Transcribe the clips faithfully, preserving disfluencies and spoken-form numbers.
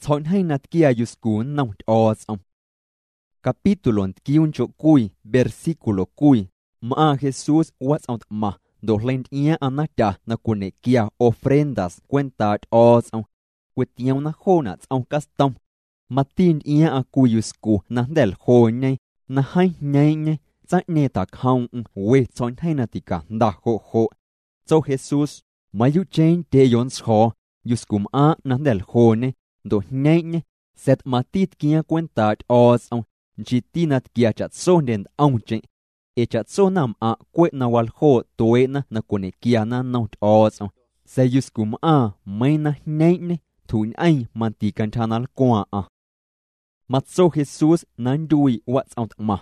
chọn hay nát kia yusku nông os ông. Capítulo quinto cui, versículo cui. Ma Jesús was out ma, do lent ia anata na kunekia ofrendas cuenta os ông. Quetiao na honats ông custom. Matin ia a cuyusku na del ho nhai, na hai nhai nhai, tại nè ta khong we chọn hay na tika da ho ho. So Jesus, mayu chain de yon sho, yuskum a na del ho ne, do nhai nhai, set matit kia cuenta os ông. Jitinat kia chat so den ông chen. E chat so nam a kwe na wal ho toe na na kone kia na naut os ông. Se yuskum a may na nhai nhai, thun ai manti kan chanal kwa a. Mat so Jesus nan dui what's out ma.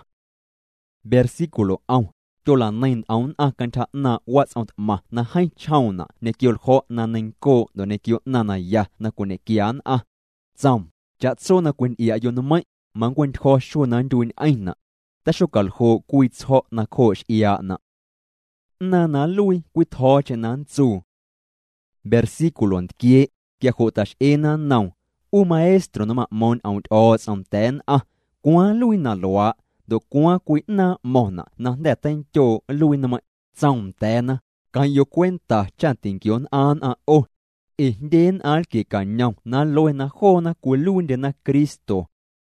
Versículo ông. Cho là nain ông a kan cha na what's out ma na hai chau na ne kiol ho na nen ko do ne kiol na na ya na kone kian a. Zam, chat so na kwen ia yon mai. Mang quên khó xua nán đuôi anh nè. Ta số cալ hồ quy cho na khổ ia nè. Na na lui quy thọ trên nán zu. Versículo kia, kia khổ tash e na nào. U maestro no ma mon out os am ten a. Qua lui na loa, do qua quy na mona na để tên cho lui na ma trong ten a. Cái yo cuenta cha tình kion an a o. E den al ki ka nhau na loi na khô na của lui de na Cristo.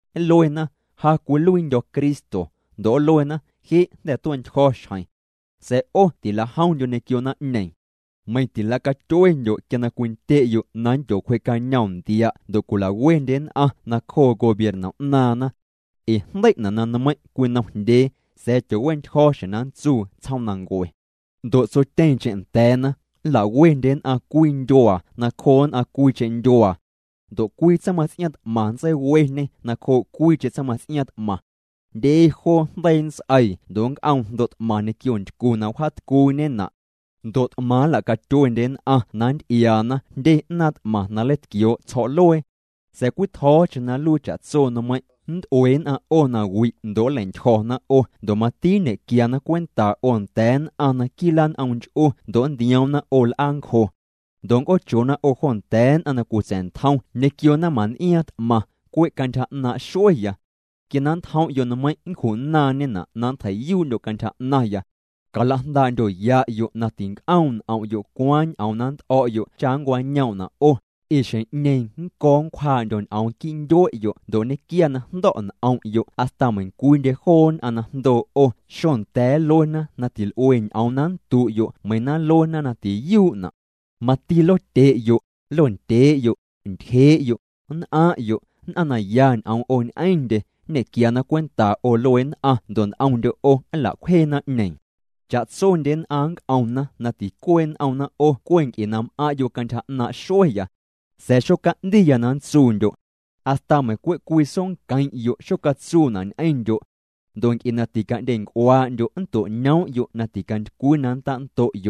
Loena ha kuluin do Cristo do loena he de tuan khoshai se o ti la haun yo ne kiona nei mai ti la ka toen yo kana quinte yo nan yo kwe ka nyaun dia do kula wenden a na kho gobierno na na e ndai na na na mai kuin na de se cho wen khoshan zu chau nang goi do so ten chen ten la wenden a kuin doa na kon a kui chen doa. Do quy sa mas iat man sai we ne na kho quy che sa mas iat ma de ho dens ai dong ang dot ma ne kyon ku na hat ku ne na dot ma la ka to den a nan iana de nat ma na let kyo cho loe se ku tho chna lu cha so no mai nd oen a ona wi do len tho na o do ma ti ne kia na cuenta on ten ana kilan ang o don diam na ol ang kho. Dong o chona o hon ten ana ku sen thau ne kyo na man iat ma kwe kan tha na shoya kinan thau yo na mai khun na ne na nan thai yu no kan tha na ya kala dan do ya yo na ting aun au yo kwan au nan o yo chang wa nyau na o e shen nen kong khwa don au kin do yo do ne kia na do na au yo hasta men kuin de hon ana do o shon te lo na na til oen au nan tu yo mai na lo na na ti yu na. Mati lo te yo, lon te yo, te yo, n a yo, n anayan ang on ainde, ne kia na cuenta o loen a don aunde o la kwena neng. Chat son den ang auna na ti kwen auna o kwen inam a yo kanta na shoya. Se shoka diya nan sundo. Hasta me kwe kwe son kan yo shoka sunan aindo. Don inatika den kwa yo nto nyau yo natikan kunan tanto yo.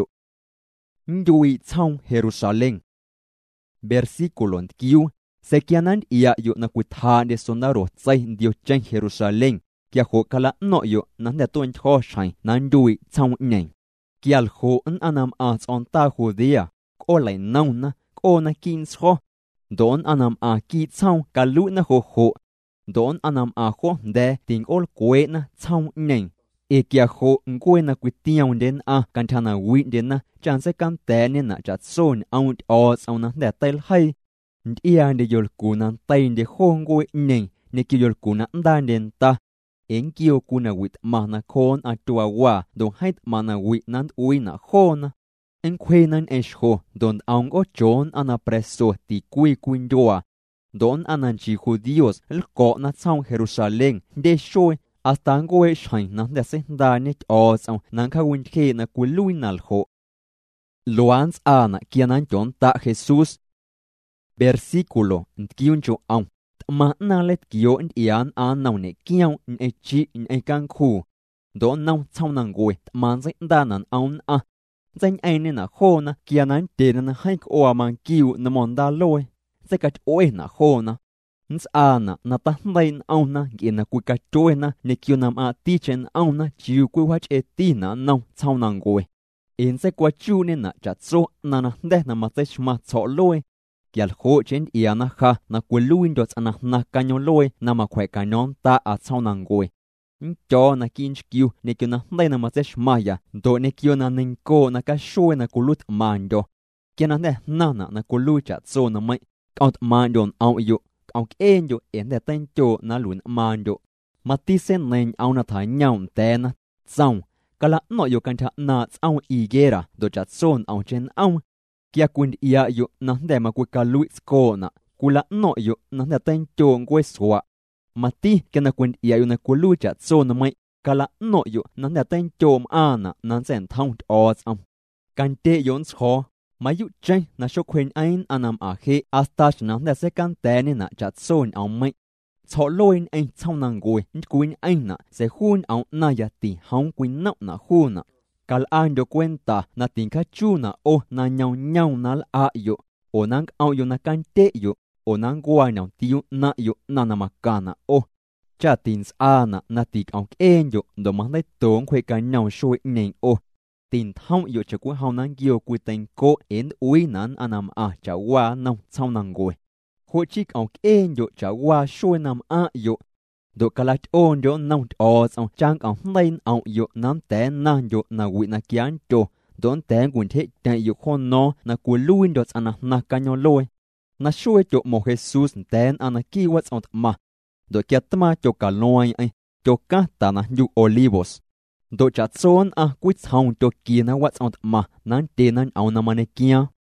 Ndui chau Jerusalén. Versículo kiu se kianan ia yo na kutha de sonaro tsai dio chen Jerusalén kia ho kala no yo nan de ton kho shai nan dui chau nei kial ho an anam a on ta Judea ko lai nau na ko na kin sho don anam a ki chau kalu na ho ho don anam a ho de ting ol kwe na chau nei e kia ho ngwe na kwitiao den a kan thana wi den na chan se kam te ne na chat son out os on na de tel hai ndia de yol kunan tai de hong ngwe nei ne ki yol kuna dan den ta en kio kuna wit mana kon atua wa don hait mana wi nan ui na khona en kwenan esho don aung o jon ana preso ti kui kundoa don ananchi judíos el ko na chau Jerusalén de shoy hasta ngoe shain na de se danit os au nan ka win ke na kuluinal ho loans ana kianan jon ta Jesús. Versículo nkiuncho au ma na let kio ian an nau ne kiao ne chi ne kan khu don nau chau nang goe man zai danan aun a danh ai ne na kho na kianan te na hai ko man kiu na mon da loe zakat oe na kho na ns ana na ta main au na gi na ku ka toe na ne kiu nam a ti chen au na chiu ku watch e ti na nau chau nang goe in se kwa chu ne na cha so na na de na ma te shma cho loe kial ho chen ia na kha na kuluin dot ana na kanyo loi na ma khwe kanon ta a chau nang goi cho na kin skiu ne kyo na ndai na ma se shmaya do ne kyo na ning ko na ka shoi na kulut mando kena ne na na na kulu cha so na mai out mandon au yu au en yu en de ten cho na lun mando mati sen nen au na tha nyau te na zong kala no yu kan tha na au i gera do cha son au chen au kia kun ia yu na de ma ku ka lu sko na kula no yu na de ten cho ngwe swa mati kena kun ia yu na kulu cha so na mai kala no yu na de ten cho ma na na zen thong os am kan te yon sho mayu chen na sho kwen ain anam a he astash na de second te ni na cha son au mai cho loin anh chau nang goi kuin anh na se hun au na ya ti hong kuin nau na hu na kal an do cuenta na tin ka chu na o na nyau nyau na a yo o nang au yo na kan te yo o nang gwa nyau ti yo na yo na na makana o cha tin a na na ti au en yo do ma dai tong khwe ka nyau shoi nen o tin thong yo cha ku hau nang gyo ku ten ko en ui nan anam a cha wa nau chau nang goi ho chik au en yo cha wa shoi nam a yo do kalat on yo nau os au chang au hlain au yo nam te na yo na wi na kian cho don te gun the te yo khon no na ku luin dot ana na kanyo loi na shoi cho mo Jesus ten ana ki what's out ma do kiatma cho ka loi ai cho ka ta na yu olivos do cha son a quit sound cho ki na what's out ma nan te nan au na mane kia